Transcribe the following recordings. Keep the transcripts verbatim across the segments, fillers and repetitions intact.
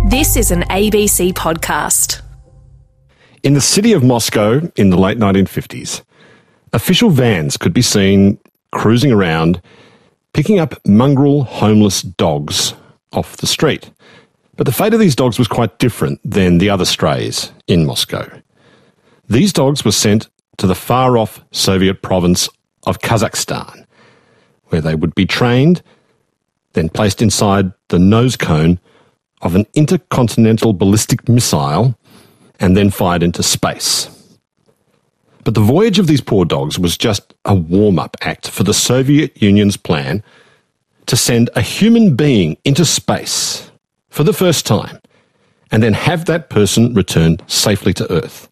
This is an A B C podcast. In the city of Moscow in the late nineteen fifties, official vans could be seen cruising around, picking up mongrel homeless dogs off the street. But the fate of these dogs was quite different than the other strays in Moscow. These dogs were sent to the far-off Soviet province of Kazakhstan, where they would be trained, then placed inside the nose cone of an intercontinental ballistic missile and then fired into space. But the voyage of these poor dogs was just a warm-up act for the Soviet Union's plan to send a human being into space for the first time and then have that person returned safely to Earth.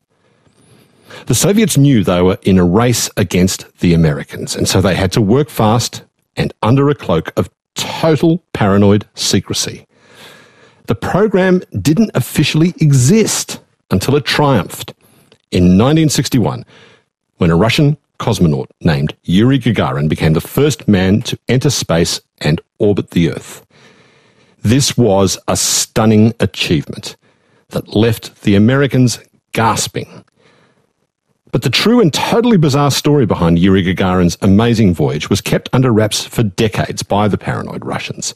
The Soviets knew they were in a race against the Americans, and so they had to work fast and under a cloak of total paranoid secrecy. The program didn't officially exist until it triumphed in nineteen sixty-one, when a Russian cosmonaut named Yuri Gagarin became the first man to enter space and orbit the Earth. This was a stunning achievement that left the Americans gasping. But the true and totally bizarre story behind Yuri Gagarin's amazing voyage was kept under wraps for decades by the paranoid Russians.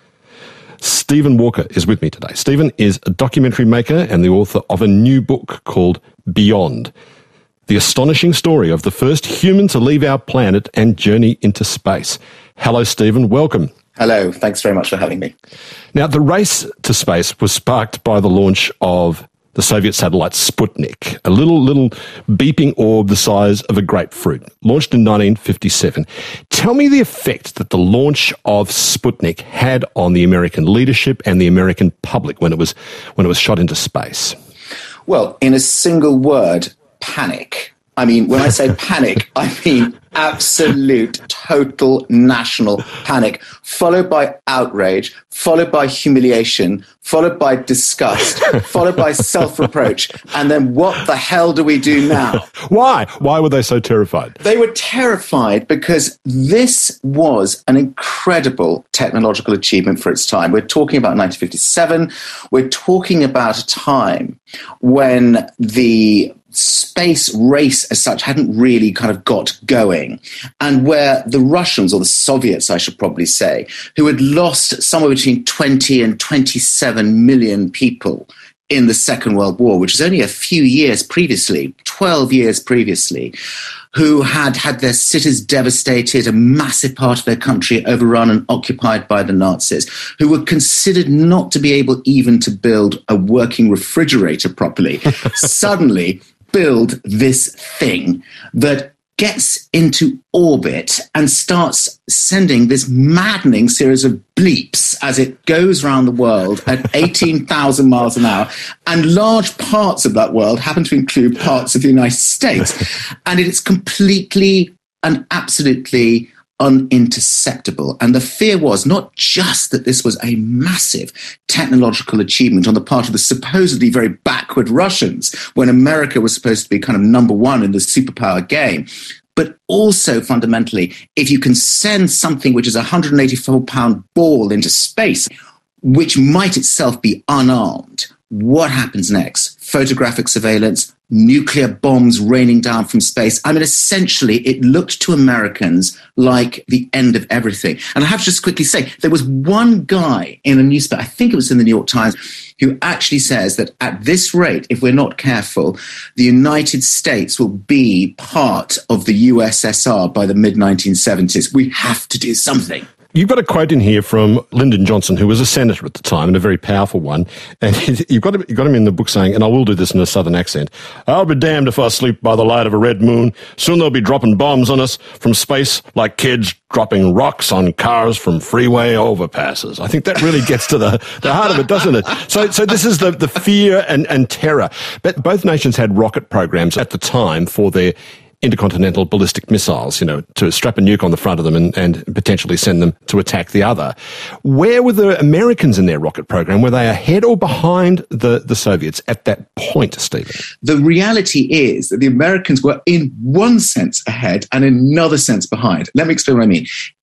Stephen Walker is with me today. Stephen is a documentary maker and the author of a new book called Beyond, the astonishing story of the first human to leave our planet and journey into space. Hello, Stephen. Welcome. Hello. Thanks very much for having me. Now, the race to space was sparked by the launch of the Soviet satellite Sputnik, a little, little beeping orb the size of a grapefruit, launched in nineteen fifty-seven. Tell me the effect that the launch of Sputnik had on the American leadership and the American public when it was when it was shot into space. Well, in a single word, panic. I mean, when I say panic, I mean absolute, total national panic, followed by outrage, followed by humiliation, followed by disgust, followed by self-reproach. And then what the hell do we do now? Why? Why were they so terrified? They were terrified because this was an incredible technological achievement for its time. We're talking about nineteen fifty-seven. We're talking about a time when the space race as such hadn't really kind of got going, and where the Russians, or the Soviets I should probably say, who had lost somewhere between twenty and twenty-seven million people in the Second World War, which is only a few years previously, twelve years previously, who had had their cities devastated, a massive part of their country overrun and occupied by the Nazis, who were considered not to be able even to build a working refrigerator properly, suddenly build this thing that gets into orbit and starts sending this maddening series of bleeps as it goes around the world at eighteen thousand miles an hour. And large parts of that world happen to include parts of the United States. And it's completely and absolutely uninterceptable. And the fear was not just that this was a massive technological achievement on the part of the supposedly very backward Russians, when America was supposed to be kind of number one in the superpower game, but also fundamentally, if you can send something which is a one hundred eighty-four pound ball into space, which might itself be unarmed, what happens next? Photographic surveillance, nuclear bombs raining down from space. I mean, essentially, it looked to Americans like the end of everything. And I have to just quickly say, there was one guy in a newspaper, I think it was in the New York Times, who actually says that at this rate, if we're not careful, the United States will be part of the U S S R by the mid nineteen seventies. We have to do something. You've got a quote in here from Lyndon Johnson, who was a senator at the time and a very powerful one. And you've got, him, you've got him in the book saying, and I will do this in a southern accent, "I'll be damned if I sleep by the light of a red moon. Soon they'll be dropping bombs on us from space like kids dropping rocks on cars from freeway overpasses." I think that really gets to the, the heart of it, doesn't it? So so this is the, the fear and, and terror. But both nations had rocket programs at the time for their intercontinental ballistic missiles, you know, to strap a nuke on the front of them and, and potentially send them to attack the other. Where were the Americans in their rocket program? Were they ahead or behind the, the Soviets at that point, Stephen? The reality is that the Americans were in one sense ahead and in another sense behind. Let me explain what I mean.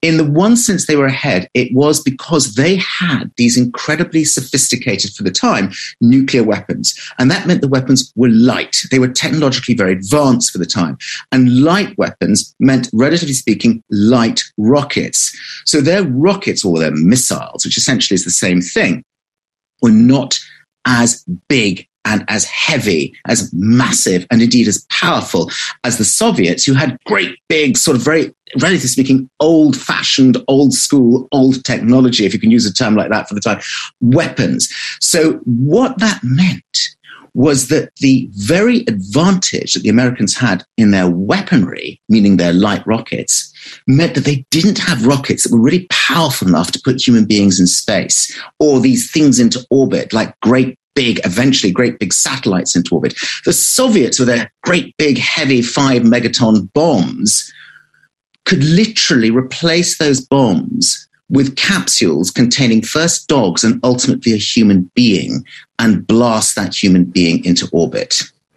in the one sense they were ahead, it was because they had these incredibly sophisticated, for the time, nuclear weapons. And that meant the weapons were light. They were technologically very advanced for the time. And light weapons meant, relatively speaking, light rockets. So their rockets, or their missiles, which essentially is the same thing, were not as big and as heavy, as massive, and indeed as powerful as the Soviets, who had great big, sort of very, relatively speaking, old-fashioned, old-school, old technology, if you can use a term like that for the time, weapons. So what that meant was that the very advantage that the Americans had in their weaponry, meaning their light rockets, meant that they didn't have rockets that were really powerful enough to put human beings in space, or these things into orbit, like great big, eventually great big satellites into orbit. The Soviets, with their great big, heavy five megaton bombs, could literally replace those bombs with capsules containing first dogs and ultimately a human being, and blast that human being into orbit.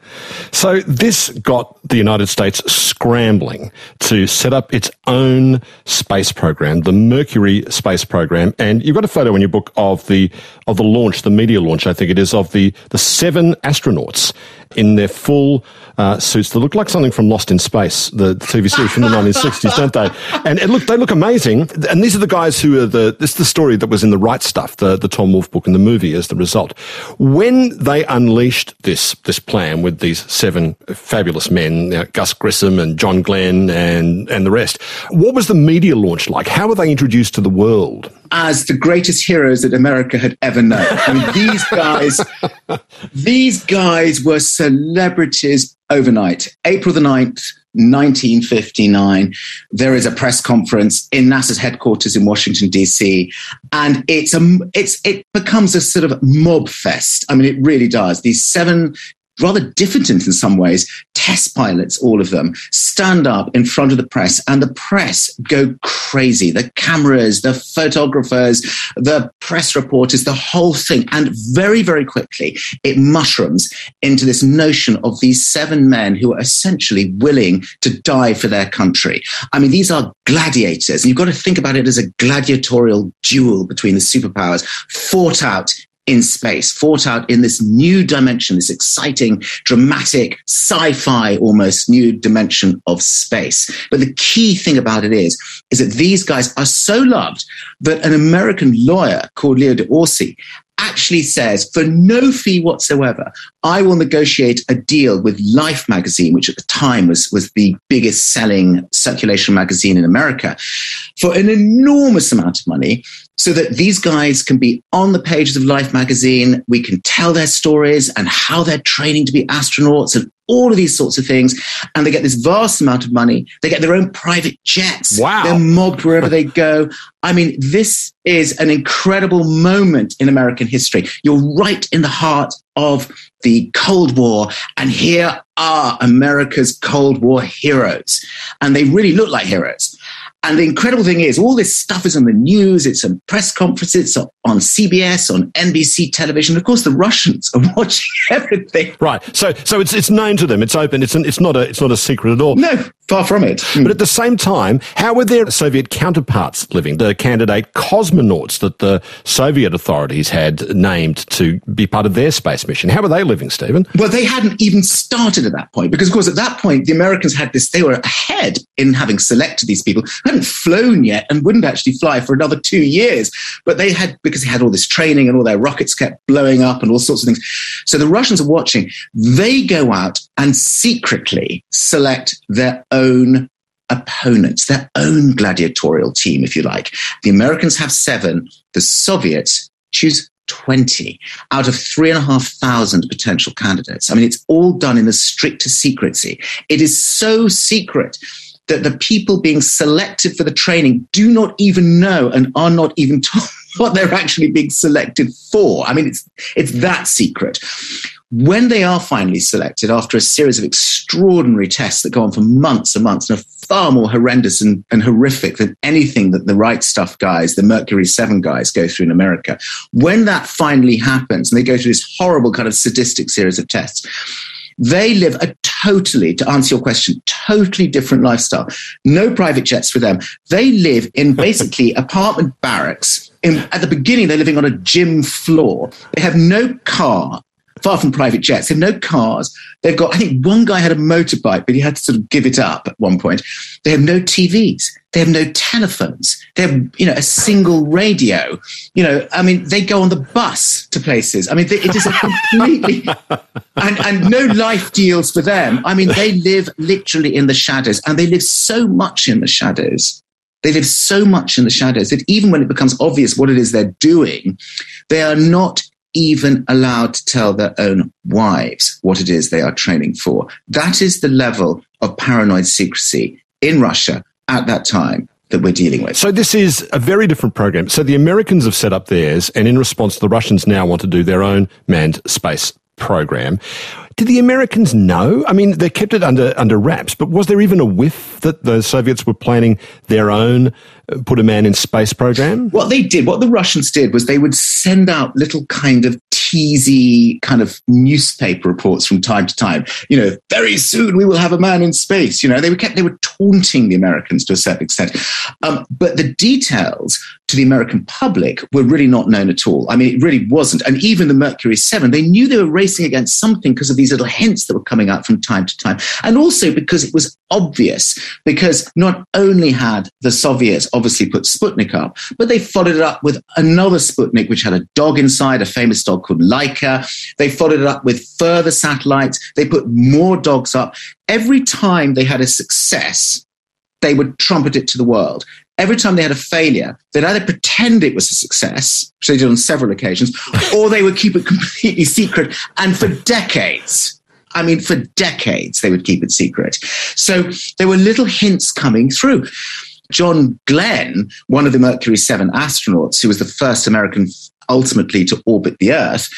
So this got the United States scrambling to set up its own space program, the Mercury space program. And you've got a photo in your book of the of the launch, the media launch, I think it is, of the, the seven astronauts in their full uh, suits that look like something from Lost in Space, the T V series from the nineteen sixties, don't they? And it look, they look amazing. And these are the guys who are the, this is the story that was in The Right Stuff, the, the Tom Wolfe book, and the movie as the result. When they unleashed this, this plan with these seven fabulous men, you know, Gus Grissom and John Glenn and, and the rest, what was the media launch like? How were they introduced to the world? As the greatest heroes that America had ever known. I mean, these guys, these guys were celebrities overnight. April the ninth, nineteen fifty-nine, there is a press conference in NASA's headquarters in Washington, D C, and it's a, it's, it becomes a sort of mob fest. I mean, it really does. These seven rather different in some ways, test pilots, all of them, stand up in front of the press, and the press go crazy. The cameras, the photographers, the press reporters, the whole thing. And very, very quickly, it mushrooms into this notion of these seven men who are essentially willing to die for their country. I mean, these are gladiators. And you've got to think about it as a gladiatorial duel between the superpowers fought out in space, fought out in this new dimension, this exciting, dramatic, sci-fi almost new dimension of space. But the key thing about it is, is that these guys are so loved that an American lawyer called Leo d'Orsay actually says, for no fee whatsoever, I will negotiate a deal with Life magazine, which at the time was, was the biggest selling circulation magazine in America, for an enormous amount of money, so that these guys can be on the pages of Life magazine. We can tell their stories and how they're training to be astronauts and all of these sorts of things. And they get this vast amount of money. They get their own private jets. Wow. They're mobbed wherever they go. I mean, this is an incredible moment in American history. You're right in the heart of the Cold War. And here are America's Cold War heroes. And they really look like heroes. And the incredible thing is, all this stuff is on the news, it's on press conferences, it's on C B S, on N B C television. Of course, the Russians are watching everything. Right. So so it's it's known to them. It's open. It's an, it's not a it's not a secret at all. No, far from it. But at the same time, how were their Soviet counterparts living? The candidate cosmonauts that the Soviet authorities had named to be part of their space mission. How were they living, Stephen? Well, they hadn't even started at that point, because, of course, at that point, the Americans had this, they were ahead in having selected these people, hadn't flown yet and wouldn't actually fly for another two years. But they had, because they had all this training and all their rockets kept blowing up and all sorts of things. So the Russians are watching. They go out and secretly select their own opponents, their own gladiatorial team, if you like. The Americans have seven. The Soviets choose twenty out of three and a half thousand potential candidates. I mean, it's all done in the strictest secrecy. It is so secret that the people being selected for the training do not even know and are not even told what they're actually being selected for. I mean, it's it's that secret. When they are finally selected, after a series of extraordinary tests that go on for months and months and are far more horrendous and, and horrific than anything that the Right Stuff guys, the Mercury seven guys, go through in America, when that finally happens and they go through this horrible kind of sadistic series of tests, they live a totally, to answer your question, totally different lifestyle. No private jets for them. They live in basically apartment barracks. In, at the beginning, they're living on a gym floor. They have no car. Far from private jets. They have no cars. They've got, I think one guy had a motorbike, but he had to sort of give it up at one point. They have no T Vs. They have no telephones. They have, you know, a single radio. You know, I mean, they go on the bus to places. I mean, they, it is a completely, and, and no life deals for them. I mean, they live literally in the shadows, and they live so much in the shadows. They live so much in the shadows that even when it becomes obvious what it is they're doing, they are not even allowed to tell their own wives what it is they are training for. That is the level of paranoid secrecy in Russia at that time that we're dealing with. So this is a very different program. So the Americans have set up theirs, and in response, the Russians now want to do their own manned space program. Did the Americans know? I mean, they kept it under under wraps, but was there even a whiff that the Soviets were planning their own uh, put a man in space program? What they did, what the Russians did, was they would send out little kind of teasy kind of newspaper reports from time to time. You know, very soon we will have a man in space. You know, they were kept, they were taunting the Americans to a certain extent. Um, but the details to the American public were really not known at all. I mean, it really wasn't. And even the Mercury seven, they knew they were racing against something because of these little hints that were coming out from time to time. And also because it was obvious, because not only had the Soviets obviously put Sputnik up, but they followed it up with another Sputnik, which had a dog inside, a famous dog called Laika. They followed it up with further satellites. They put more dogs up. Every time they had a success, they would trumpet it to the world. Every time they had a failure, they'd either pretend it was a success, which they did on several occasions, or they would keep it completely secret. And for decades, I mean, for decades, they would keep it secret. So there were little hints coming through. John Glenn, one of the Mercury seven astronauts, who was the first American ultimately to orbit the Earth,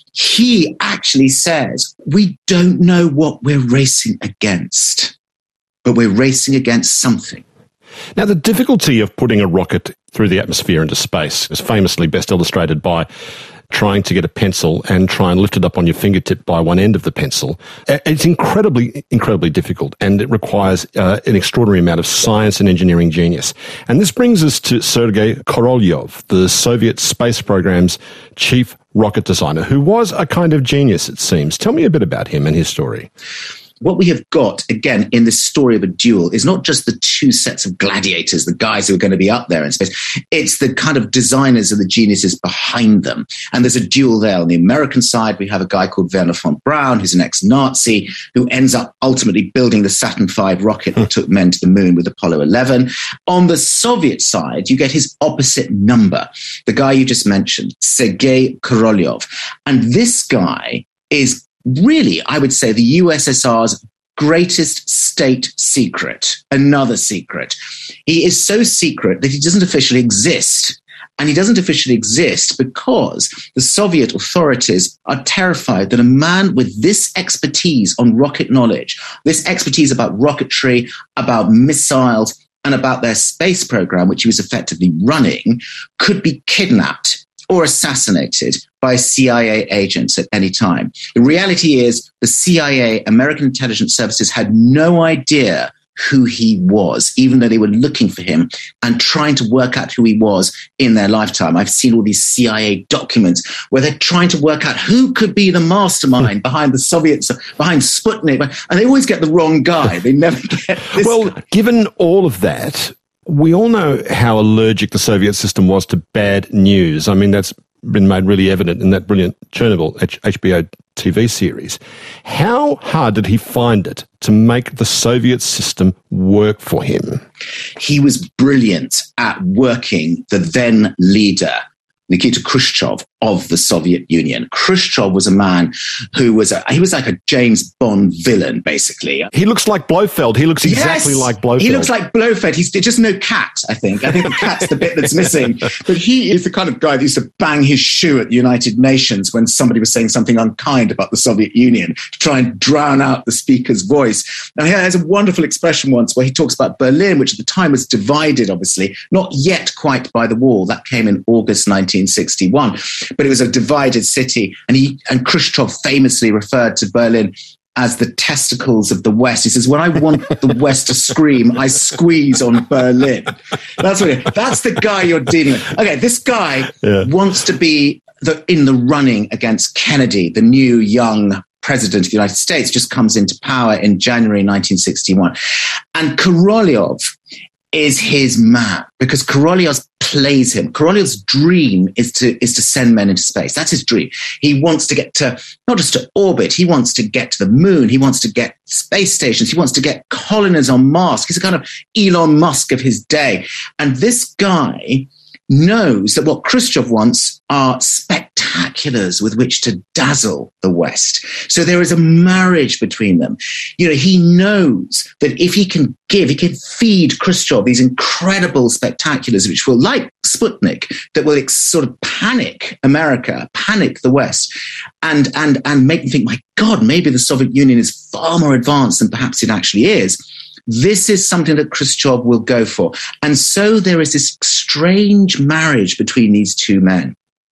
he actually says, we don't know what we're racing against, but we're racing against something. Now, the difficulty of putting a rocket through the atmosphere into space is famously best illustrated by trying to get a pencil and try and lift it up on your fingertip by one end of the pencil. It's incredibly, incredibly difficult, and it requires uh, an extraordinary amount of science and engineering genius. And this brings us to Sergei Korolyov, the Soviet space program's chief rocket designer, who was a kind of genius, it seems. Tell me a bit about him and his story. What we have got, again, in this story of a duel is not just the two sets of gladiators, the guys who are going to be up there in space. It's the kind of designers and the geniuses behind them. And there's a duel there. On the American side, we have a guy called Wernher von Braun, who's an ex-Nazi, who ends up ultimately building the Saturn five rocket that took men to the moon with Apollo eleven. On the Soviet side, you get his opposite number, the guy you just mentioned, Sergei Korolyov. And this guy is really, I would say, the U S S R's greatest state secret, another secret. He is so secret that he doesn't officially exist. And he doesn't officially exist because the Soviet authorities are terrified that a man with this expertise on rocket knowledge, this expertise about rocketry, about missiles, and about their space program, which he was effectively running, could be kidnapped or assassinated by C I A agents at any time. The reality is the C I A, American intelligence services, had no idea who he was, even though they were looking for him and trying to work out who he was in their lifetime. I've seen all these C I A documents where they're trying to work out who could be the mastermind behind the Soviets, behind Sputnik, and they always get the wrong guy. They never get this Well, guy. Given all of that, we all know how allergic the Soviet system was to bad news. I mean, that's been made really evident in that brilliant Chernobyl H B O T V series. How hard did he find it to make the Soviet system work for him? He was brilliant at working the then leader, Nikita Khrushchev, of the Soviet Union. Khrushchev was a man who was, a, he was like a James Bond villain, basically. He looks like Blofeld. He looks exactly yes, like Blofeld. He looks like Blofeld. He's just no cat, I think. I think the cat's the bit that's missing. But he is the kind of guy that used to bang his shoe at the United Nations when somebody was saying something unkind about the Soviet Union to try and drown out the speaker's voice. And he has a wonderful expression once where he talks about Berlin, which at the time was divided, obviously, not yet quite by the wall. That came in August nineteen sixty-one. But it was a divided city. And he and Khrushchev famously referred to Berlin as the testicles of the West. He says, when I want the West to scream, I squeeze on Berlin. That's what it, that's the guy you're dealing with. Okay, this guy yeah. wants to be the, in the running against Kennedy, the new young president of the United States, just comes into power in January nineteen sixty-one. And Korolev is his man, because Korolev plays him. Korolev's dream is to is to send men into space. That's his dream. He wants to get to, not just to orbit, he wants to get to the moon. He wants to get space stations. He wants to get colonies on Mars. He's a kind of Elon Musk of his day. And this guy knows that what Khrushchev wants are spectaculars with which to dazzle the West. So there is a marriage between them. You know, he knows that if he can give, he can feed Khrushchev these incredible spectaculars, which will, like Sputnik, that will sort of panic America, panic the West, and, and, and make them think, my God, maybe the Soviet Union is far more advanced than perhaps it actually is. This is something that Khrushchev will go for. And so there is this strange marriage between these two men.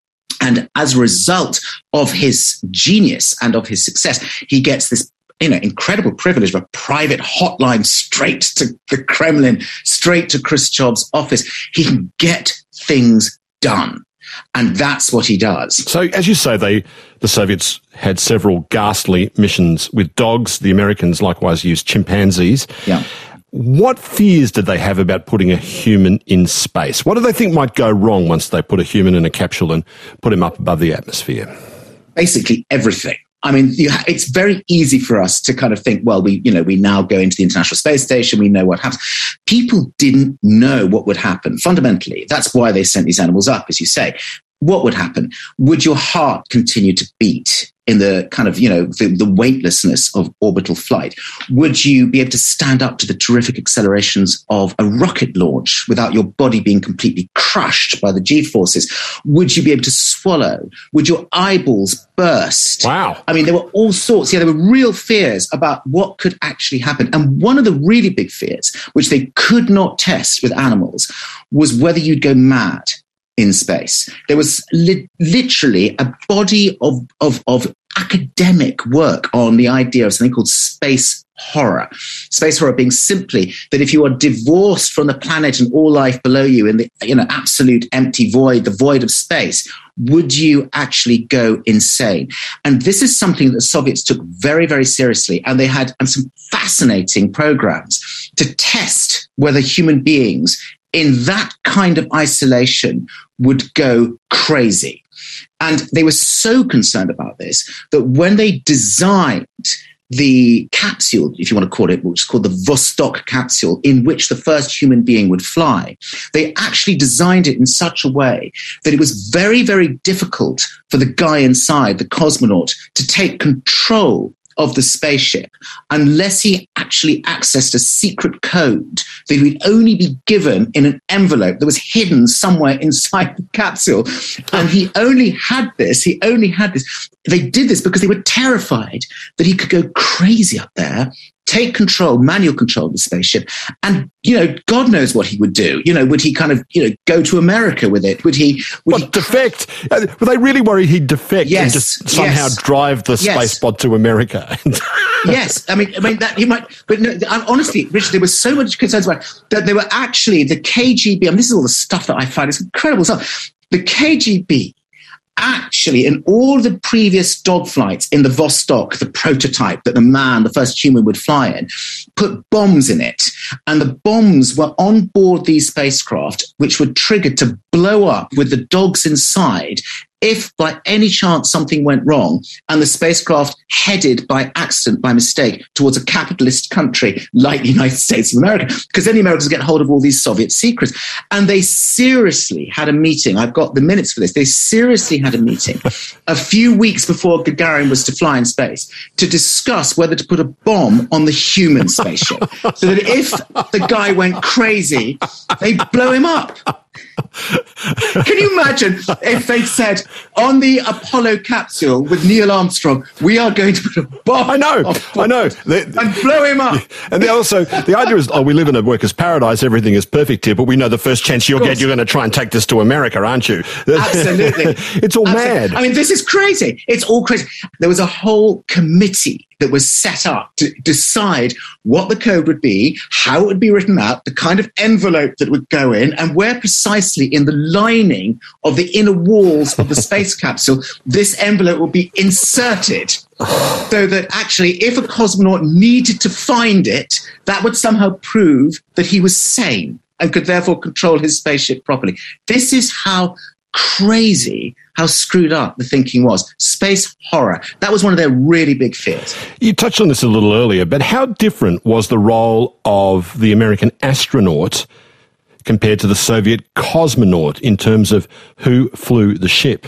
And as a result of his genius and of his success, he gets this, you know, incredible privilege of a private hotline straight to the Kremlin, straight to Khrushchev's office. He can get things done. And that's what he does. So, as you say, they the Soviets had several ghastly missions with dogs. The Americans likewise used chimpanzees. Yeah. What fears did they have about putting a human in space? What do they think might go wrong once they put a human in a capsule and put him up above the atmosphere? Basically everything. I mean, you ha- it's very easy for us to kind of think, well, we, you know, we now go into the International Space Station. We know what happens. People didn't know what would happen. Fundamentally, that's why they sent these animals up, as you say. What would happen? Would your heart continue to beat in the kind of, you know, the, the weightlessness of orbital flight? Would you be able to stand up to the terrific accelerations of a rocket launch without your body being completely crushed by the G-forces? Would you be able to swallow? Would your eyeballs burst? Wow. I mean, there were all sorts. Yeah, there were real fears about what could actually happen. And one of the really big fears, which they could not test with animals, was whether you'd go mad in space. There was li- literally a body of, of, of academic work on the idea of something called space horror. Space horror being simply that if you are divorced from the planet and all life below you in the, you know, absolute empty void, the void of space, would you actually go insane? And this is something that the Soviets took very, very seriously. And they had and some fascinating programs to test whether human beings in that kind of isolation would go crazy. And they were so concerned about this that when they designed the capsule, if you want to call it, which is called the Vostok capsule, in which the first human being would fly, they actually designed it in such a way that it was very, very difficult for the guy inside, the cosmonaut, to take control of the spaceship unless he actually accessed a secret code that would only be given in an envelope that was hidden somewhere inside the capsule. And he only had this, he only had this. They did this because they were terrified that he could go crazy up there, take control, manual control of the spaceship. And, you know, God knows what he would do. You know, would he kind of, you know, go to America with it? Would he... Would what, he defect? Uh, were they really worried he'd defect yes, and just somehow yes, drive the yes. space pod to America? Yes. I mean, I mean, that he might... But no, honestly, Richard, there was so much concerns about it that they were actually, the K G B, I mean, this is all the stuff that I find, it's incredible stuff. The K G B actually, in all the previous dog flights in the Vostok, the prototype that the man, the first human, would fly in, put bombs in it. And the bombs were on board these spacecraft, which were triggered to blow up with the dogs inside if by any chance something went wrong and the spacecraft headed by accident, by mistake, towards a capitalist country like the United States of America, because then the Americans get hold of all these Soviet secrets. And they seriously had a meeting. I've got the minutes for this. They seriously had a meeting a few weeks before Gagarin was to fly in space to discuss whether to put a bomb on the human spaceship so that if the guy went crazy, they'd blow him up. Can you imagine if they said on the Apollo capsule with Neil Armstrong, we are going to put a bomb? I know, I know, they, and blow him up. And they also, the idea is, oh, we live in a workers' paradise, everything is perfect here, but we know the first chance you'll get, you're going to try and take this to America, aren't you? Absolutely, it's all Absolutely. mad. I mean, this is crazy. It's all crazy. There was a whole committee that was set up to decide what the code would be, how it would be written out, the kind of envelope that would go in, and where precisely in the lining of the inner walls of the space capsule this envelope would be inserted. So that actually, if a cosmonaut needed to find it, that would somehow prove that he was sane and could therefore control his spaceship properly. This is how crazy, how screwed up the thinking was. Space horror. That was one of their really big fears. You touched on this a little earlier, but how different was the role of the American astronaut compared to the Soviet cosmonaut in terms of who flew the ship?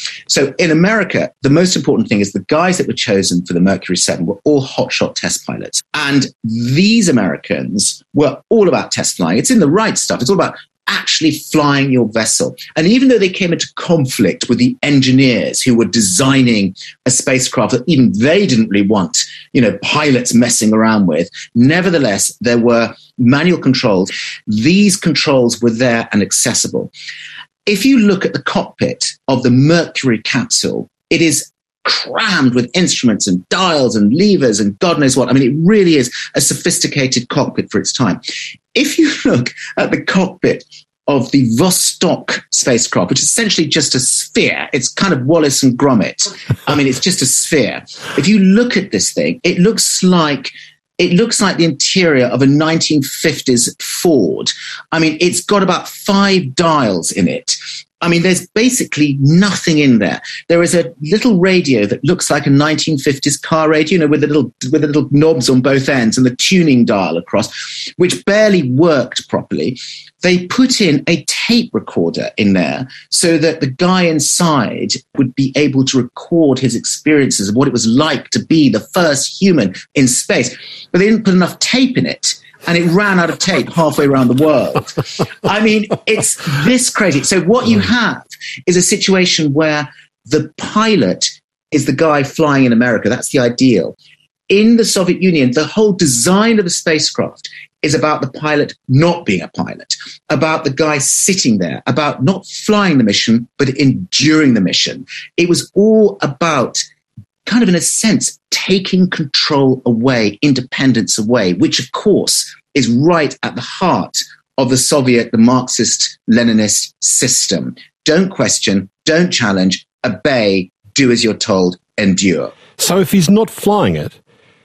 So in America, the most important thing is the guys that were chosen for the Mercury seven were all hotshot test pilots. And these Americans were all about test flying. It's in the right stuff. It's all about actually flying your vessel. And even though they came into conflict with the engineers who were designing a spacecraft that even they didn't really want, you know, pilots messing around with, nevertheless, there were manual controls. These controls were there and accessible. If you look at the cockpit of the Mercury capsule, it is crammed with instruments and dials and levers and God knows what. I mean, it really is a sophisticated cockpit for its time. If you look at the cockpit of the Vostok spacecraft, which is essentially just a sphere, it's kind of Wallace and Gromit. I mean, it's just a sphere. If you look at this thing, it looks like It looks like the interior of a nineteen fifties Ford. I mean, it's got about five dials in it. I mean, there's basically nothing in there. There is a little radio that looks like a nineteen fifties car radio, you know, with the little with the little knobs on both ends and the tuning dial across, which barely worked properly. They put in a tape recorder in there so that the guy inside would be able to record his experiences of what it was like to be the first human in space. But they didn't put enough tape in it, and it ran out of tape halfway around the world. I mean, it's this crazy. So what you have is a situation where the pilot is the guy flying in America. That's the ideal. In the Soviet Union, the whole design of the spacecraft is about the pilot not being a pilot, about the guy sitting there, about not flying the mission, but enduring the mission. It was all about kind of, in a sense, taking control away, independence away, which, of course, is right at the heart of the Soviet, the Marxist, Leninist system. Don't question, don't challenge, obey, do as you're told, endure. So if he's not flying it,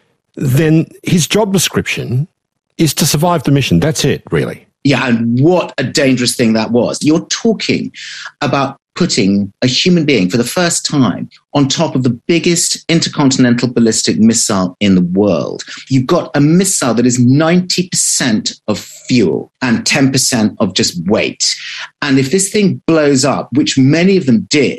then his job description is to survive the mission. That's it, really. Yeah, and what a dangerous thing that was. You're talking about putting a human being for the first time on top of the biggest intercontinental ballistic missile in the world. You've got a missile that is ninety percent of fuel and ten percent of just weight. And if this thing blows up, which many of them did,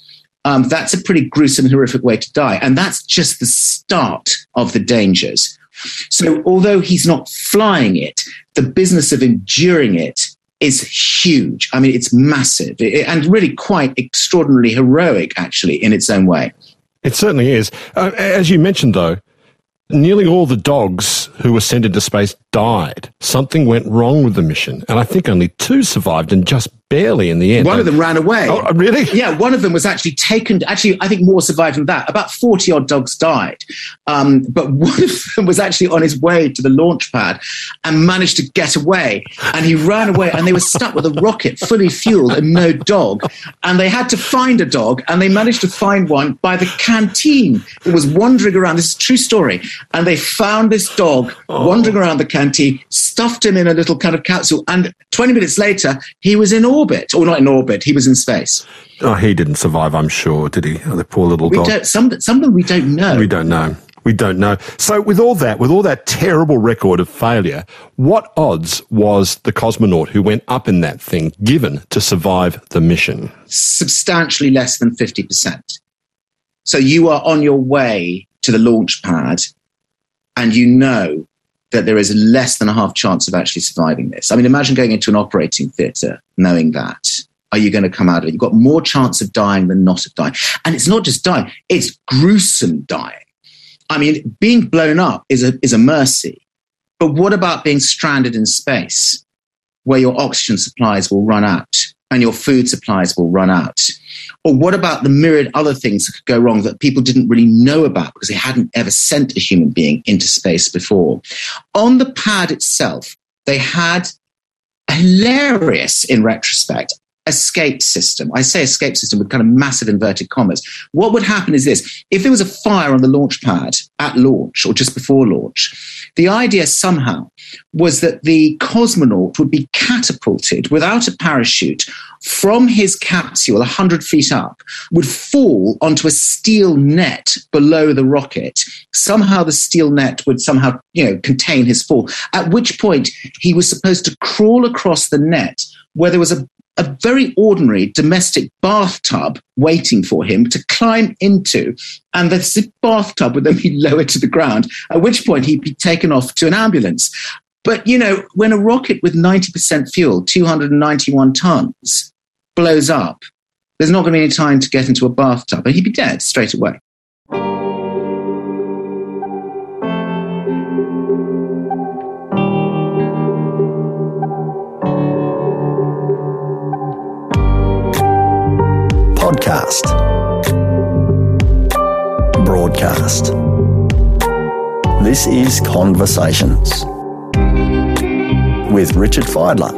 um, that's a pretty gruesome and horrific way to die. And that's just the start of the dangers. So although he's not flying it, the business of enduring it is huge. I mean, it's massive and really quite extraordinarily heroic, actually, in its own way. It certainly is. Uh, as you mentioned, though, nearly all the dogs who were sent into space died. Something went wrong with the mission, and I think only two survived, and just barely in the end. One of them ran away. Oh, really? Yeah, one of them was actually taken. Actually, I think more survived than that. About forty odd dogs died. Um, but one of them was actually on his way to the launch pad and managed to get away. And he ran away, and they were stuck with a rocket fully fueled and no dog. And they had to find a dog, and they managed to find one by the canteen. It was wandering around. This is a true story. And they found this dog oh. wandering around the canteen, stuffed him in a little kind of capsule, and twenty minutes later, he was in orbit. Or not in orbit, he was in space. Oh, he didn't survive, I'm sure, did he? Oh, the poor little we dog. Don't, some, some of them we don't know. We don't know. We don't know. So with all that, with all that terrible record of failure, what odds was the cosmonaut who went up in that thing given to survive the mission? Substantially less than fifty percent. So you are on your way to the launch pad, and you know that there is less than a half chance of actually surviving this. I mean, imagine going into an operating theatre knowing that. Are you going to come out of it? You've got more chance of dying than not of dying. And it's not just dying, it's gruesome dying. I mean, being blown up is a, is a mercy. But what about being stranded in space where your oxygen supplies will run out? and your food supplies will run out? Or what about the myriad other things that could go wrong that people didn't really know about because they hadn't ever sent a human being into space before? On the pad itself, they had a hilarious, in retrospect, escape system. I say escape system with kind of massive inverted commas. What would happen is this. If there was a fire on the launch pad at launch or just before launch, the idea somehow was that the cosmonaut would be catapulted without a parachute from his capsule one hundred feet up, would fall onto a steel net below the rocket. Somehow the steel net would somehow, you know, contain his fall, at which point he was supposed to crawl across the net where there was a a very ordinary domestic bathtub waiting for him to climb into. And the bathtub would then be lowered to the ground, at which point he'd be taken off to an ambulance. But, you know, when a rocket with ninety percent fuel, two hundred ninety-one tons, blows up, there's not going to be any time to get into a bathtub, and he'd be dead straight away. Podcast. Broadcast. This is Conversations with Richard Fidler.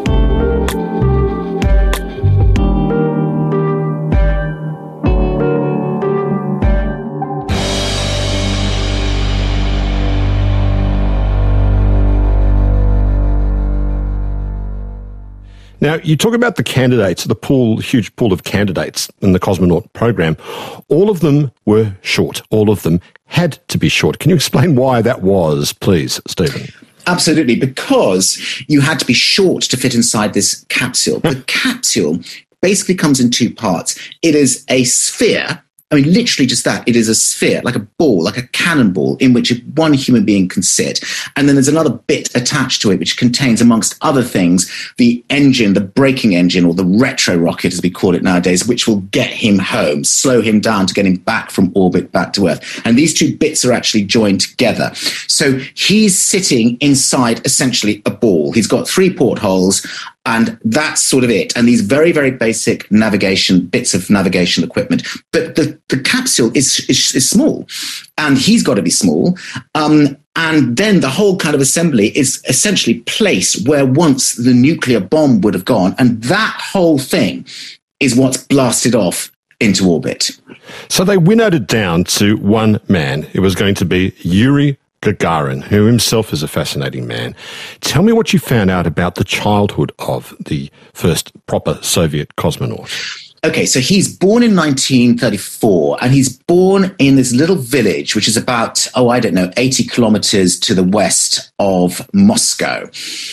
Now, you talk about the candidates, the pool, huge pool of candidates in the cosmonaut program. All of them were short. All of them had to be short. Can you explain why that was, please, Stephen? Absolutely, because you had to be short to fit inside this capsule. The capsule basically comes in two parts. It is a sphere. I mean, literally just that. It is a sphere, like a ball, like a cannonball, in which one human being can sit. And then there's another bit attached to it, which contains, amongst other things, the engine, the braking engine, or the retro rocket, as we call it nowadays, which will get him home, slow him down to get him back from orbit back to Earth. And these two bits are actually joined together. So he's sitting inside, essentially, a ball. He's got three portholes, and that's sort of it. And these very, very basic navigation, bits of navigation equipment. But the, the capsule is, is, is small, and he's got to be small. Um, and then the whole kind of assembly is essentially placed where once the nuclear bomb would have gone. And that whole thing is what's blasted off into orbit. So they winnowed it down to one man. It was going to be Yuri Gagarin, who himself is a fascinating man. Tell me what you found out about the childhood of the first proper Soviet cosmonaut. Okay, so he's born in nineteen thirty-four, and he's born in this little village, which is about, oh, I don't know, eighty kilometers to the west of Moscow.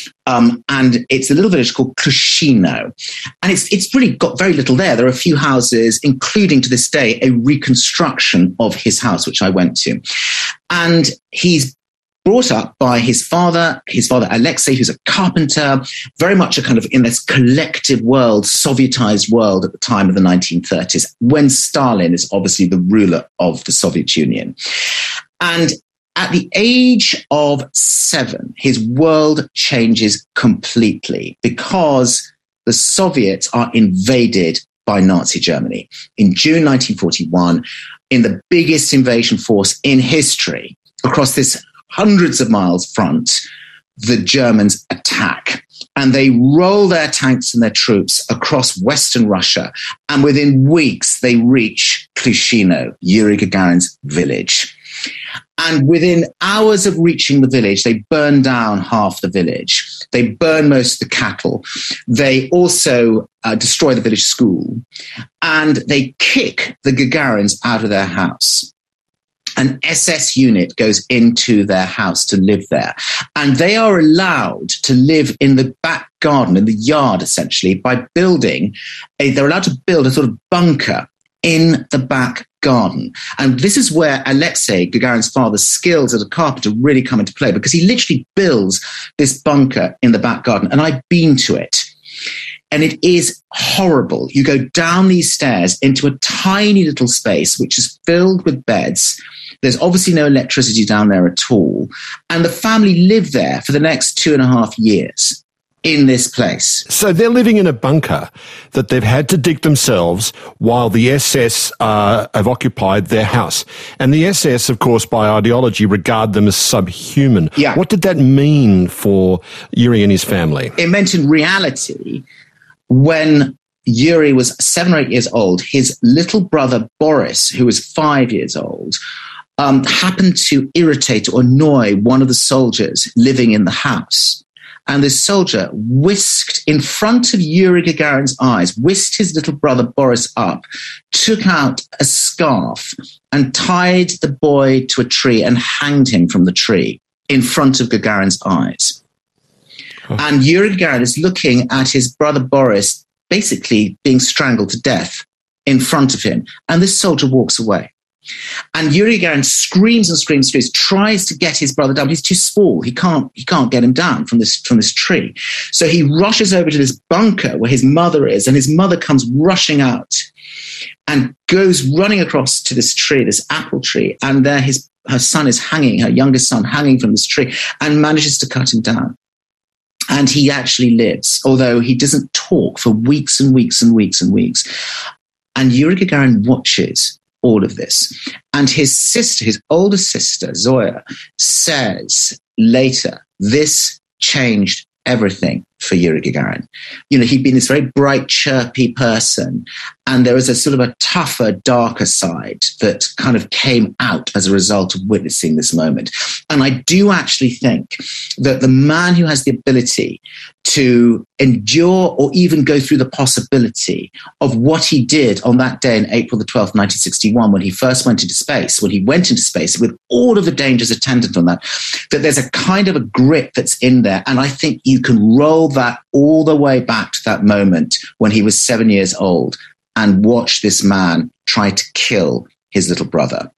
Um, and it's a little village called Klushino. And it's it's really got very little there. There are a few houses, including to this day, a reconstruction of his house, which I went to. And he's brought up by his father, his father Alexei, who's a carpenter, very much a kind of in this collective world, Sovietized world at the time of the nineteen thirties, when Stalin is obviously the ruler of the Soviet Union. And at the age of seven, his world changes completely because the Soviets are invaded by Nazi Germany. In June nineteen forty-one, in the biggest invasion force in history, across this hundreds of miles front, the Germans attack. And they roll their tanks and their troops across Western Russia. And within weeks, they reach Klushino, Yuri Gagarin's village. And within hours of reaching the village, they burn down half the village. They burn most of the cattle. They also uh, destroy the village school. And they kick the Gagarins out of their house. An S S unit goes into their house to live there. And they are allowed to live in the back garden, in the yard, essentially, by building, a, they're allowed to build a sort of bunker in the back garden. And this is where Alexei, Gagarin's father's skills as a carpenter really come into play, because he literally builds this bunker in the back garden. And I've been to it. And it is horrible. You go down these stairs into a tiny little space, which is filled with beds. There's obviously no electricity down there at all. And the family lived there for the next two and a half years in this place. So they're living in a bunker that they've had to dig themselves while the S S uh, have occupied their house. And the S S, of course, by ideology, regard them as subhuman. Yeah. What did that mean for Yuri and his family? It meant in reality, when Yuri was seven or eight years old, his little brother Boris, who was five years old, um, happened to irritate or annoy one of the soldiers living in the house. And this soldier whisked in front of Yuri Gagarin's eyes, whisked his little brother Boris up, took out a scarf and tied the boy to a tree and hanged him from the tree in front of Gagarin's eyes. Oh. And Yuri Gagarin is looking at his brother Boris basically being strangled to death in front of him. And this soldier walks away. And Yuri Gagarin screams and screams, screams, tries to get his brother down. He's too small. He can't, he can't get him down from this, from this tree. So he rushes over to this bunker where his mother is, and his mother comes rushing out and goes running across to this tree, this apple tree. And there his, her son is hanging, her youngest son hanging from this tree, and manages to cut him down. And he actually lives, although he doesn't talk for weeks and weeks and weeks and weeks. And Yuri Gagarin watches all of this. And his sister, his older sister, Zoya, says later, this changed everything for Yuri Gagarin. You know, he'd been this very bright, chirpy person, and there was a sort of a tougher, darker side that kind of came out as a result of witnessing this moment. And I do actually think that the man who has the ability to endure or even go through the possibility of what he did on that day in April the twelfth, nineteen sixty-one, when he first went into space, when he went into space with all of the dangers attendant on that, that there's a kind of a grit that's in there. And I think you can roll that all the way back to that moment when he was seven years old and watch this man try to kill his little brother.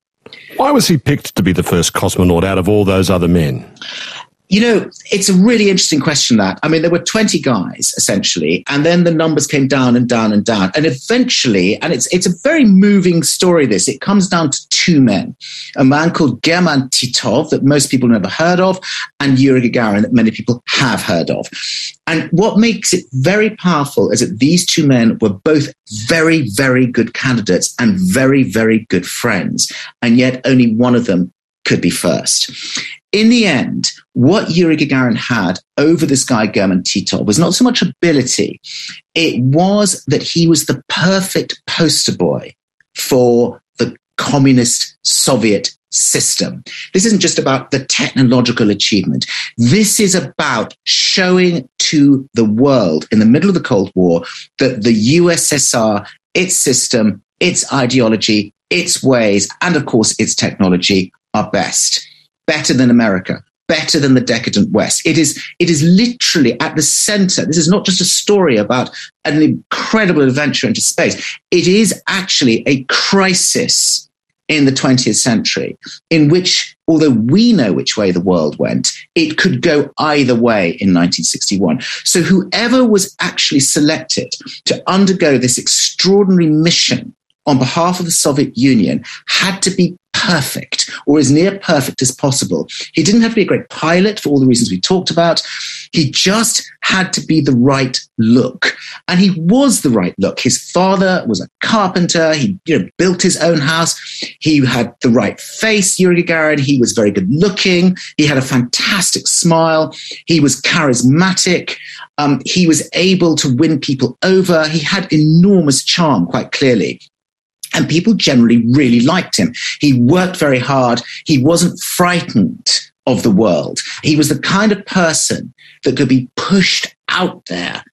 Why was he picked to be the first cosmonaut out of all those other men? You know, it's a really interesting question, that. I mean, there were twenty guys, essentially, and then the numbers came down and down and down. And eventually, and it's it's a very moving story, this, it comes down to two men, a man called German Titov, that most people never heard of, and Yuri Gagarin, that many people have heard of. And what makes it very powerful is that these two men were both very, very good candidates and very, very good friends. And yet only one of them could be first. In the end, what Yuri Gagarin had over this guy, German Titov, was not so much ability. It was that he was the perfect poster boy for the communist Soviet system. This isn't just about the technological achievement. This is about showing to the world in the middle of the Cold War that the U S S R, its system, its ideology, its ways, and of course its technology are best. Better than America, better than the decadent West. It is, it is literally at the center. This is not just a story about an incredible adventure into space. It is actually a crisis in the twentieth century in which, although we know which way the world went, it could go either way in nineteen sixty-one. So whoever was actually selected to undergo this extraordinary mission on behalf of the Soviet Union had to be perfect, or as near perfect as possible. He didn't have to be a great pilot for all the reasons we talked about. He just had to be the right look. And he was the right look. His father was a carpenter. He, you know, built his own house. He had the right face, Yuri Gagarin. He was very good looking. He had a fantastic smile. He was charismatic. Um, he was able to win people over. He had enormous charm, quite clearly. And people generally really liked him. He worked very hard. He wasn't frightened of the world. He was the kind of person that could be pushed out there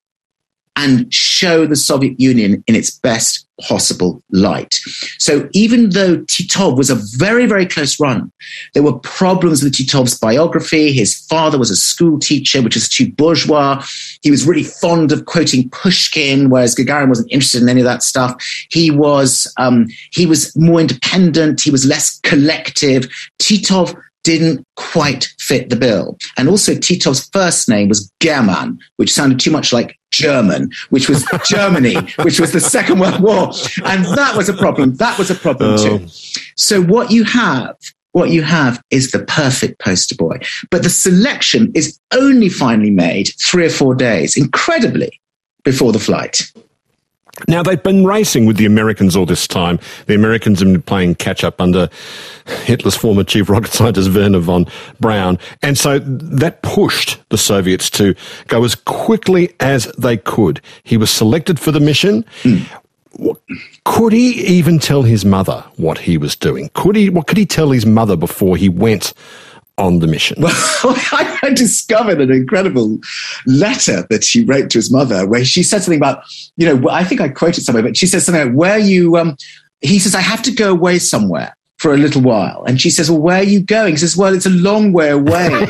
and show the Soviet Union in its best possible light. So even though Titov was a very, very close run, there were problems with Titov's biography. His father was a school teacher, which is too bourgeois. He was really fond of quoting Pushkin, whereas Gagarin wasn't interested in any of that stuff. He was, um, he was more independent. He was less collective. Titov didn't quite fit the bill. And also Titov's first name was German, which sounded too much like German, which was Germany, which was the Second World War. And that was a problem. That was a problem oh. too. So what you have what you have is the perfect poster boy. But the selection is only finally made three or four days, incredibly, before the flight. Now, they've been racing with the Americans all this time. The Americans have been playing catch-up under Hitler's former chief rocket scientist, Werner von Braun. And so that pushed the Soviets to go as quickly as they could. He was selected for the mission. Mm. Could he even tell his mother what he was doing? Could he? What could he tell his mother before he went on the mission? Well, I discovered an incredible letter that she wrote to his mother where she said something about, you know, I think I quoted somewhere, but she says something like, where you, um, he says, I have to go away somewhere for a little while. And she says, well, where are you going? He says, well, it's a long way away.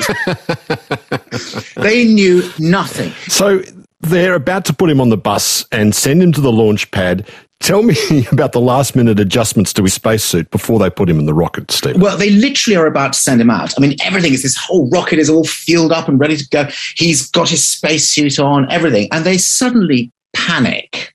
They knew nothing. So they're about to put him on the bus and send him to the launch pad. Tell me about the last-minute adjustments to his spacesuit before they put him in the rocket, Steve. Well, they literally are about to send him out. I mean, everything is, this whole rocket is all fueled up and ready to go. He's got his spacesuit on, everything. And they suddenly panic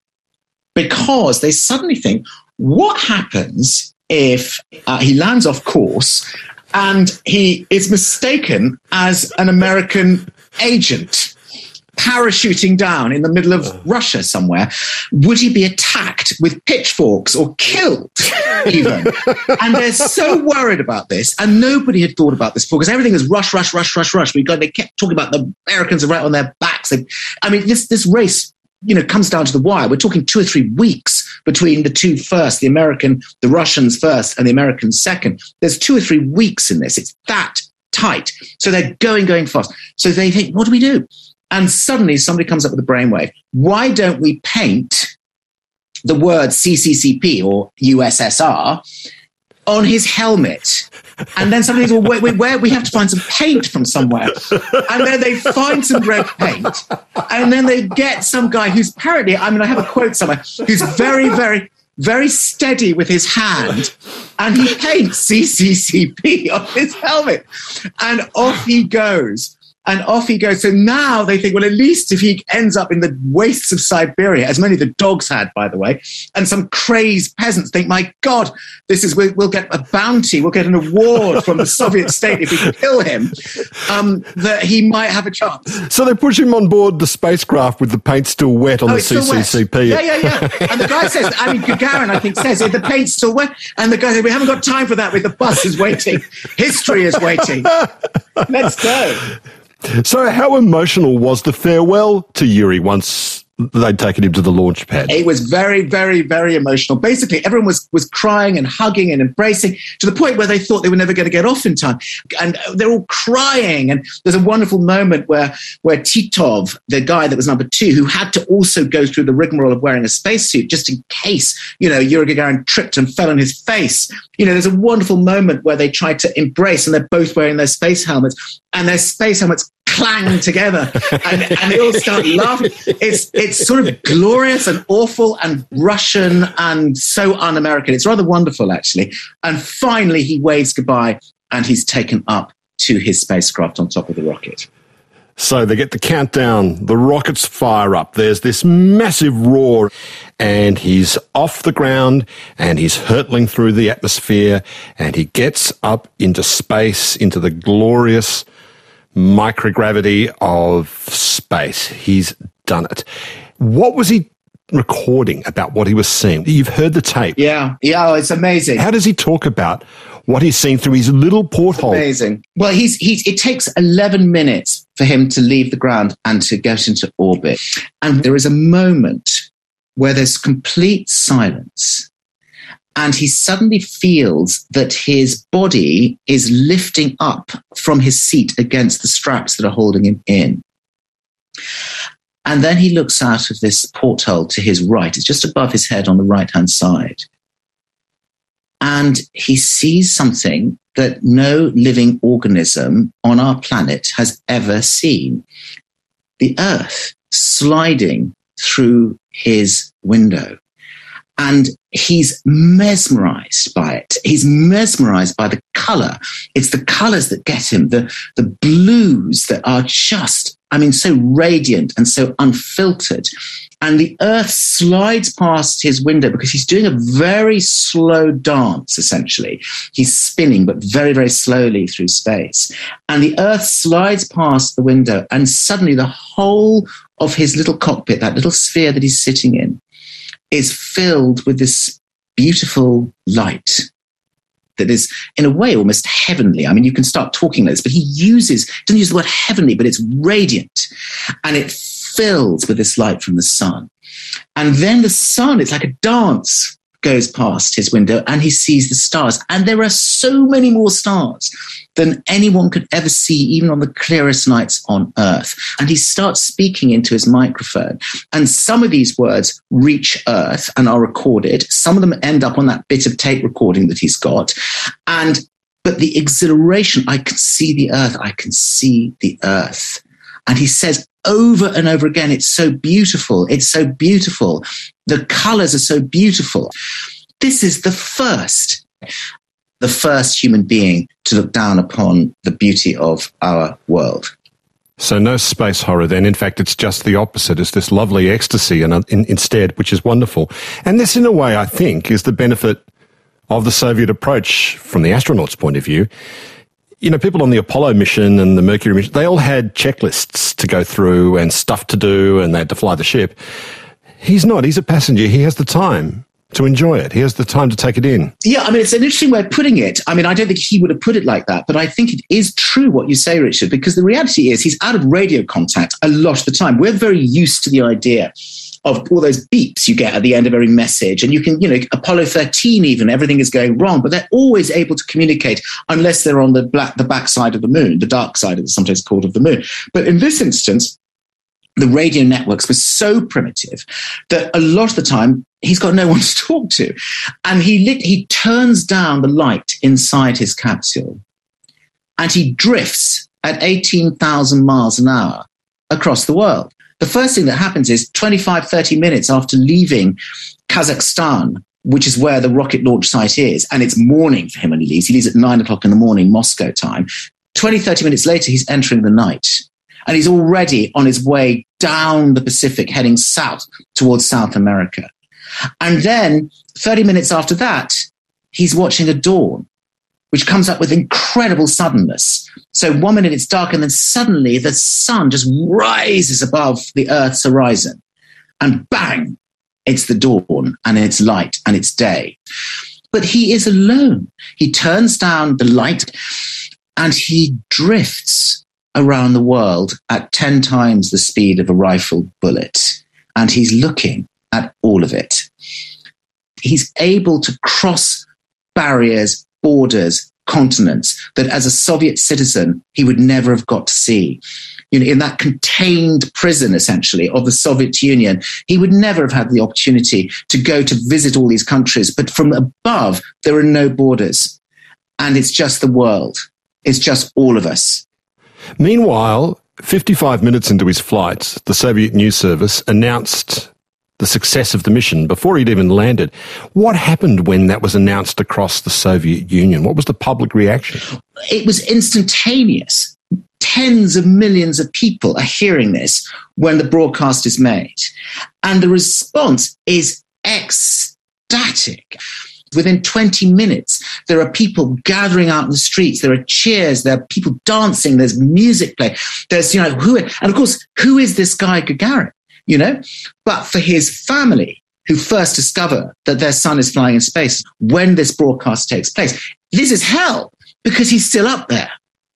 because they suddenly think, what happens if uh, he lands off course and he is mistaken as an American agent parachuting down in the middle of Russia somewhere? Would he be attacked with pitchforks or killed even? And they're so worried about this, and nobody had thought about this before because everything is rush, rush, rush, rush, rush. We got, they kept talking about the Americans are right on their backs. They, I mean, this this race, you know, comes down to the wire. We're talking two or three weeks between the two first, the American, the Russians first, and the Americans second. There's two or three weeks in this. It's that tight. So they're going, going fast. So they think, what do we do? And suddenly somebody comes up with a brainwave. Why don't we paint the word C C C P or U S S R on his helmet? And then somebody says, well, wait, wait, where? We have to find some paint from somewhere. And then they find some red paint. And then they get some guy who's apparently, I mean, I have a quote somewhere, who's very, very, very steady with his hand. And he paints C C C P on his helmet. And off he goes. And off he goes. So now they think, well, at least if he ends up in the wastes of Siberia, as many of the dogs had, by the way, and some crazed peasants think, my God, this is, we'll, we'll get a bounty, we'll get an award from the Soviet state if we kill him, um, that he might have a chance. So they push him on board the spacecraft with the paint still wet on oh, the C C C P. Yeah, yeah, yeah. And the guy says, I mean, Gagarin, I think, says, the paint's still wet. And the guy says, we haven't got time for that. With the bus is waiting. History is waiting. Let's go. So how emotional was the farewell to Yuri once they'd taken him to the launch pad? It was very, very, very emotional. Basically, everyone was, was crying and hugging and embracing to the point where they thought they were never going to get off in time. And they're all crying. And there's a wonderful moment where, where Titov, the guy that was number two, who had to also go through the rigmarole of wearing a spacesuit just in case, you know, Yuri Gagarin tripped and fell on his face. You know, there's a wonderful moment where they tried to embrace and they're both wearing their space helmets and their space helmets clang together and, and they all start laughing. It's it's sort of glorious and awful and Russian and so un-American. It's rather wonderful, actually. And finally, he waves goodbye and he's taken up to his spacecraft on top of the rocket. So they get the countdown, the rockets fire up, there's this massive roar, and he's off the ground, and he's hurtling through the atmosphere, and he gets up into space, into the glorious microgravity of space. He's done it. What was he recording about what he was seeing? You've heard the tape. Yeah, yeah, it's amazing. How does he talk about what he's seeing through his little porthole? Amazing. Well, he's he's. It takes eleven minutes for him to leave the ground and to get into orbit. And there is a moment where there's complete silence. And he suddenly feels that his body is lifting up from his seat against the straps that are holding him in. And then he looks out of this porthole to his right. It's just above his head on the right-hand side. And he sees something that no living organism on our planet has ever seen. The Earth sliding through his window. And he's mesmerized by it. He's mesmerized by the color. It's the colors that get him, the, the blues that are just I mean, so radiant and so unfiltered. And the earth slides past his window because he's doing a very slow dance, essentially. He's spinning, but very, very slowly through space. And the earth slides past the window, and suddenly the whole of his little cockpit, that little sphere that he's sitting in, is filled with this beautiful light that is, in a way, almost heavenly. I mean, you can start talking like this, but he uses, doesn't use the word heavenly, but it's radiant. And it fills with this light from the sun. And then the sun, it's like a dance, goes past his window, and he sees the stars. And there are so many more stars than anyone could ever see, even on the clearest nights on Earth. And he starts speaking into his microphone. And some of these words reach Earth and are recorded. Some of them end up on that bit of tape recording that he's got. And but the exhilaration, I can see the Earth, I can see the Earth. And he says over and over again, it's so beautiful, it's so beautiful. The colors are so beautiful. This is the first, the first human being to look down upon the beauty of our world. So no space horror then. In fact, it's just the opposite. It's this lovely ecstasy and in, instead, which is wonderful. And this, in a way, I think, is the benefit of the Soviet approach from the astronauts' point of view. You know, people on the Apollo mission and the Mercury mission, they all had checklists to go through and stuff to do, and they had to fly the ship. He's not. He's a passenger. He has the time to enjoy it. He has the time to take it in. Yeah, I mean, it's an interesting way of putting it. I mean, I don't think he would have put it like that, but I think it is true what you say, Richard, because the reality is he's out of radio contact a lot of the time. We're very used to the idea of all those beeps you get at the end of every message. And you can, you know, Apollo thirteen even, everything is going wrong, but they're always able to communicate unless they're on the black, the back side of the moon, the dark side, it's sometimes called, of the moon. But in this instance, the radio networks were so primitive that a lot of the time he's got no one to talk to. And he lit, he turns down the light inside his capsule and he drifts at eighteen thousand miles an hour across the world. The first thing that happens is twenty-five, thirty minutes after leaving Kazakhstan, which is where the rocket launch site is, and it's morning for him when he leaves. He leaves at nine o'clock in the morning, Moscow time. twenty, thirty minutes later, he's entering the night. And he's already on his way down the Pacific, heading south towards South America. And then thirty minutes after that, he's watching a dawn, which comes up with incredible suddenness. So one minute it's dark, and then suddenly the sun just rises above the Earth's horizon. And bang, it's the dawn, and it's light, and it's day. But he is alone. He turns down the light, and he drifts around the world at ten times the speed of a rifled bullet. And he's looking at all of it. He's able to cross barriers, borders, continents that as a Soviet citizen, he would never have got to see. You know, in that contained prison, essentially, of the Soviet Union, he would never have had the opportunity to go to visit all these countries. But from above, there are no borders. And it's just the world. It's just all of us. Meanwhile, fifty-five minutes into his flight, the Soviet news service announced the success of the mission before he'd even landed. What happened when that was announced across the Soviet Union? What was the public reaction? It was instantaneous. Tens of millions of people are hearing this when the broadcast is made. And the response is ecstatic. Within twenty minutes, there are people gathering out in the streets. There are cheers. There are people dancing. There's music playing. There's, you know, who, and of course, who is this guy Gagarin? You know, but for his family, who first discover that their son is flying in space when this broadcast takes place, this is hell because he's still up there.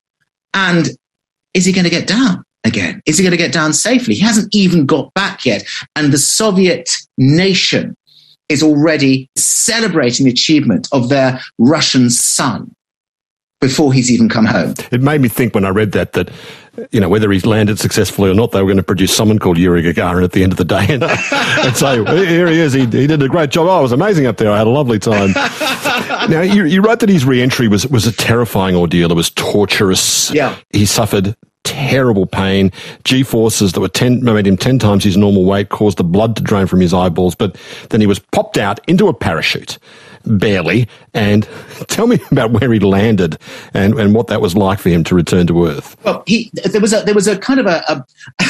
And is he going to get down again? Is he going to get down safely? He hasn't even got back yet. And the Soviet nation is already celebrating the achievement of their Russian son before he's even come home. It made me think when I read that, that, you know, whether he's landed successfully or not, they were going to produce someone called Yuri Gagarin at the end of the day and, uh, and say, here he is, he, he did a great job. Oh, it was amazing up there. I had a lovely time. Now, you, you wrote that his re-entry was, was a terrifying ordeal. It was torturous. Yeah. He suffered terrible pain. G-forces that were ten, made him ten times his normal weight caused the blood to drain from his eyeballs. But then he was popped out into a parachute. barely. And tell me about where he landed and, and what that was like for him to return to Earth. Well, he there was a there was a kind of a, a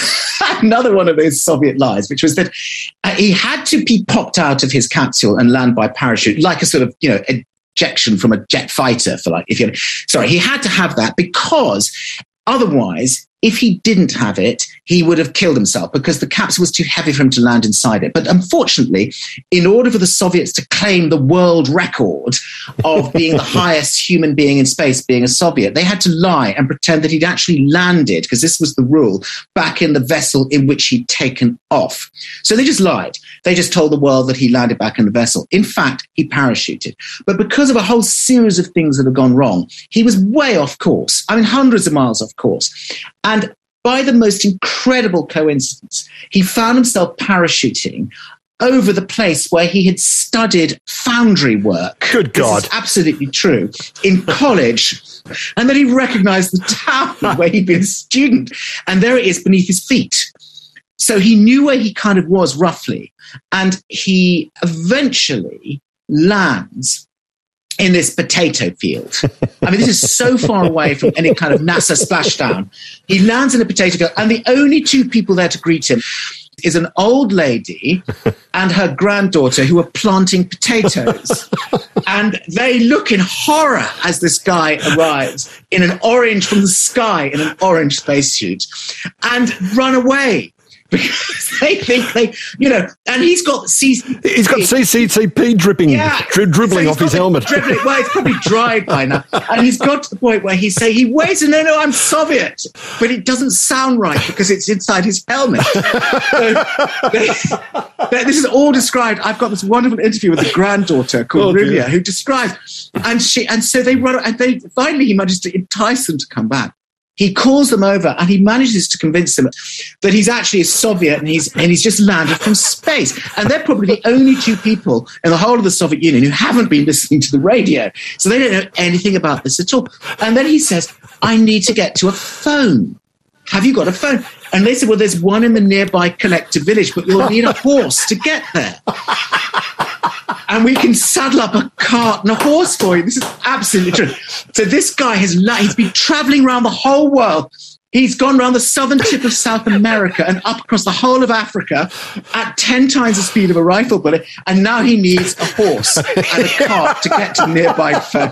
another one of those Soviet lies, which was that uh, he had to be popped out of his capsule and land by parachute, like a sort of, you know, ejection from a jet fighter. For like, if you sorry, he had to have that because otherwise, if he didn't have it, he would have killed himself because the capsule was too heavy for him to land inside it. But unfortunately, in order for the Soviets to claim the world record of being the highest human being in space, being a Soviet, they had to lie and pretend that he'd actually landed, because this was the rule, back in the vessel in which he'd taken off. So they just lied. They just told the world that he landed back in the vessel. In fact, he parachuted. But because of a whole series of things that had gone wrong, he was way off course. I mean, hundreds of miles off course. And by the most incredible coincidence, he found himself parachuting over the place where he had studied foundry work. Good God. This is absolutely true. In college. And then he recognized the town where he'd been a student. And there it is beneath his feet. So he knew where he kind of was roughly. And he eventually lands in this potato field. I mean, this is so far away from any kind of NASA splashdown. He lands in a potato field, and the only two people there to greet him is an old lady and her granddaughter who are planting potatoes. And they look in horror as this guy arrives in an orange from the sky, in an orange spacesuit, and run away. Because they think they, you know, and he's got C C T V. He's got C C P dripping, yeah. dri- dribbling so off his helmet. Dribbling, well, it's probably dried by now. And he's got to the point where he say, he waits and no, no, I'm Soviet. But it doesn't sound right because it's inside his helmet. So they, they, this is all described. I've got this wonderful interview with a granddaughter called oh, Rivia who describes, and she, and so they run, and they finally he manages to entice them to come back. He calls them over and he manages to convince them that he's actually a Soviet and he's and he's just landed from space. And they're probably the only two people in the whole of the Soviet Union who haven't been listening to the radio. So they don't know anything about this at all. And then he says, I need to get to a phone. Have you got a phone? And they said, well, there's one in the nearby collective village, but you'll need a horse to get there. And we can saddle up a cart and a horse for you. This is absolutely true. So this guy has he's been traveling around the whole world. He's gone around the southern tip of South America and up across the whole of Africa at ten times the speed of a rifle bullet. And now he needs a horse and a cart to get to the nearby phone.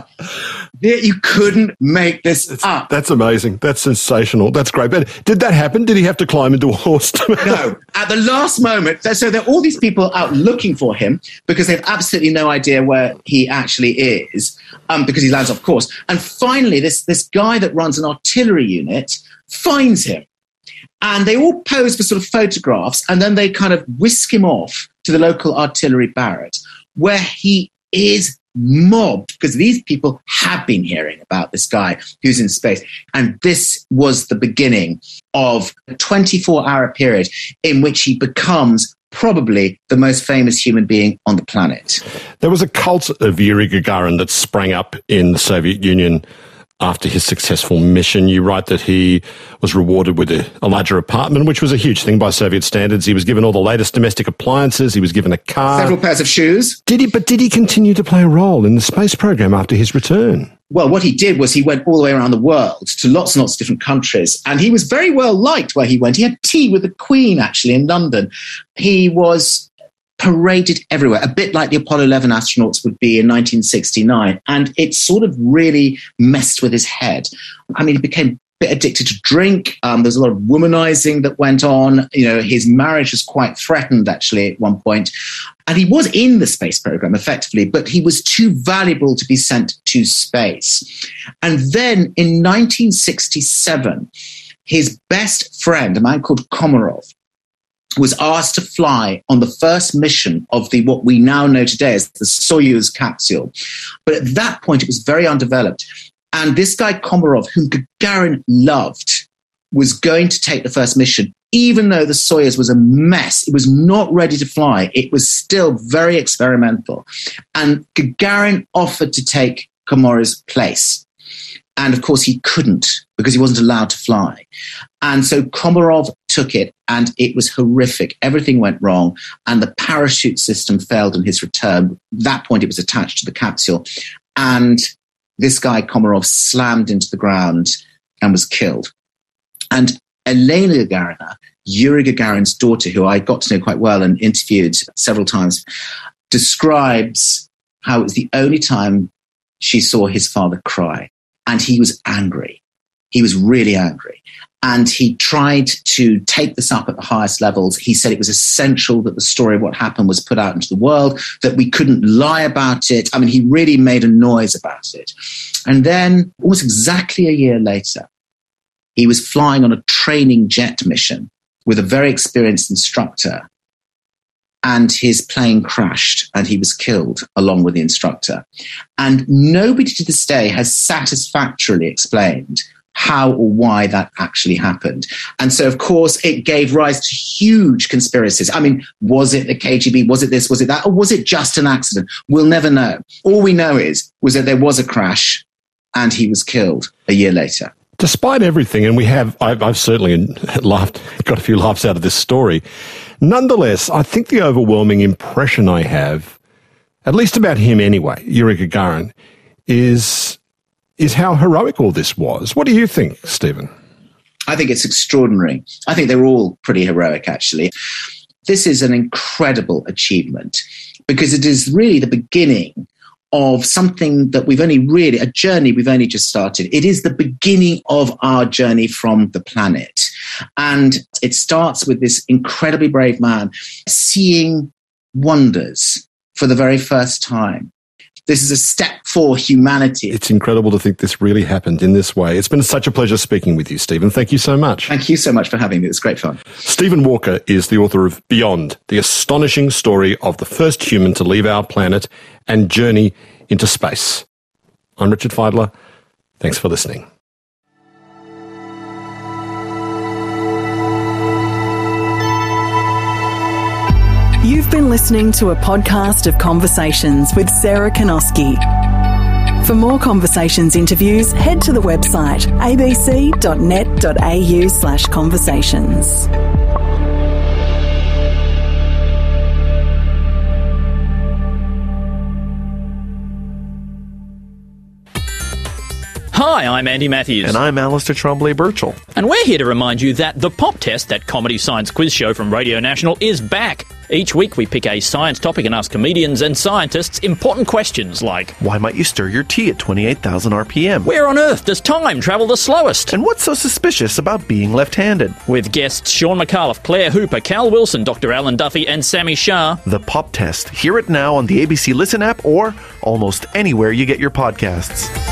You couldn't make this it's, up. That's amazing. That's sensational. That's great. But did that happen? Did he have to climb into a horse? No. At the last moment, so there are all these people out looking for him because they have absolutely no idea where he actually is, um, because he lands off course. And finally, this, this guy that runs an artillery unit finds him. And they all pose for sort of photographs, and then they kind of whisk him off to the local artillery barracks, where he is mobbed because these people have been hearing about this guy who's in space. And this was the beginning of a twenty-four hour period in which he becomes probably the most famous human being on the planet. There was a cult of Yuri Gagarin that sprang up in the Soviet Union after his successful mission. You write that he was rewarded with a, a larger apartment, which was a huge thing by Soviet standards. He was given all the latest domestic appliances. He was given a car. Several pairs of shoes. Did he? But did he continue to play a role in the space program after his return? Well, what he did was he went all the way around the world to lots and lots of different countries. And he was very well liked where he went. He had tea with the Queen, actually, in London. He was paraded everywhere, a bit like the Apollo eleven astronauts would be in nineteen sixty-nine. And it sort of really messed with his head. I mean, he became a bit addicted to drink. Um, there's a lot of womanizing that went on. You know, his marriage was quite threatened, actually, at one point. And he was in the space program, effectively, but he was too valuable to be sent to space. And then in nineteen sixty-seven, his best friend, a man called Komarov, was asked to fly on the first mission of the what we now know today as the Soyuz capsule. But at that point, it was very undeveloped. And this guy, Komarov, whom Gagarin loved, was going to take the first mission, even though the Soyuz was a mess. It was not ready to fly. It was still very experimental. And Gagarin offered to take Komarov's place. And of course, he couldn't because he wasn't allowed to fly. And so Komarov took it, and it was horrific. Everything went wrong, and the parachute system failed on his return. At that point, it was attached to the capsule, and this guy, Komarov, slammed into the ground and was killed. And Elena Gagarina, Yuri Gagarin's daughter, who I got to know quite well and interviewed several times, describes how it was the only time she saw his father cry. And he was angry. He was really angry. And he tried to take this up at the highest levels. He said it was essential that the story of what happened was put out into the world, that we couldn't lie about it. I mean, he really made a noise about it. And then, almost exactly a year later, he was flying on a training jet mission with a very experienced instructor, and his plane crashed and he was killed along with the instructor. And nobody to this day has satisfactorily explained how or why that actually happened. And so, of course, it gave rise to huge conspiracies. I mean, was it the K G B? Was it this? Was it that? Or was it just an accident? We'll never know. All we know is was that there was a crash and he was killed a year later. Despite everything, and we have, I've, I've certainly laughed, got a few laughs out of this story. Nonetheless, I think the overwhelming impression I have, at least about him anyway, Yuri Gagarin, is is how heroic all this was. What do you think, Stephen? I think it's extraordinary. I think they're all pretty heroic, actually. This is an incredible achievement because it is really the beginning of something that we've only really, a journey we've only just started. It is the beginning of our journey from the planet. And it starts with this incredibly brave man seeing wonders for the very first time. This is a step for humanity. It's incredible to think this really happened in this way. It's been such a pleasure speaking with you, Stephen. Thank you so much. Thank you so much for having me. It was great fun. Stephen Walker is the author of Beyond, the astonishing story of the first human to leave our planet and journey into space. I'm Richard Fidler. Thanks for listening. You've been listening to a podcast of Conversations with Sarah Kanoski. For more Conversations interviews, head to the website abc.net.au slash conversations. Hi, I'm Andy Matthews. And I'm Alistair Tremblay-Birchall. And we're here to remind you that the Pop Test, that comedy science quiz show from Radio National, is back. Each week we pick a science topic and ask comedians and scientists important questions like, why might you stir your tea at twenty-eight thousand R P M? Where on earth does time travel the slowest? And what's so suspicious about being left-handed? With guests Sean McAuliffe, Claire Hooper, Cal Wilson, Doctor Alan Duffy and Sammy Shah. The Pop Test. Hear it now on the A B C Listen app or almost anywhere you get your podcasts.